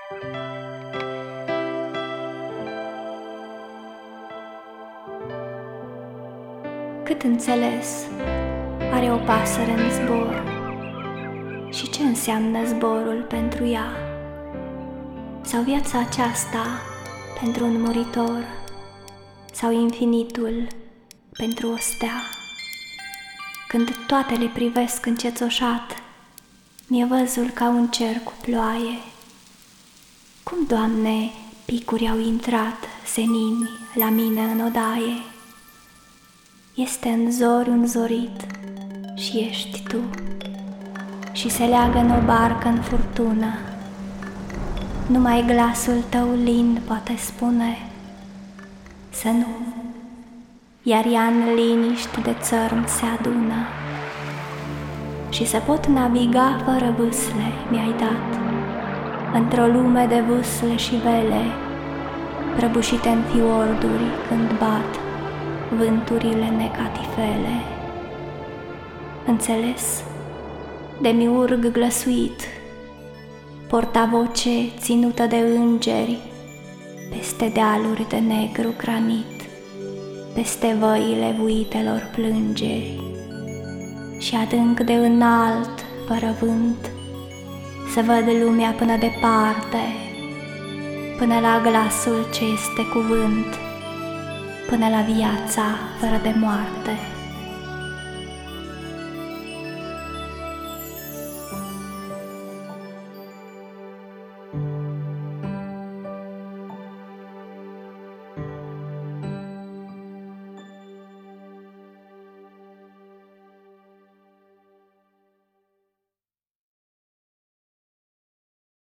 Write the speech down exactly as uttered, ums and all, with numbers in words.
Cât înțeles are o pasăre în zbor și ce înseamnă zborul pentru ea? Sau viața aceasta pentru un muritor? Sau infinitul pentru o stea? Când toate le privesc încețoșat, mi-e văzul ca un cer cu ploaie. Cum, Doamne, picuri au intrat senimi la mine în odaie? Este în zori un zorit și ești tu, și se leagă în o barcă în furtună. Numai glasul tău lin poate spune să nu, iar ea în liniști de țărm se adună. Și să pot naviga fără vâsle mi-ai dat, într-o lume de vâsle și vele, prăbușite în fiorduri când bat vânturile necatifele. Înțeles, de miurg glăsuit, portavoce ținută de îngeri, peste dealuri de negru granit, peste văile vuitelor plângeri, și adânc de înalt, fără vânt, să văd lumea până departe, până la glasul ce este cuvânt, până la viața fără de moarte.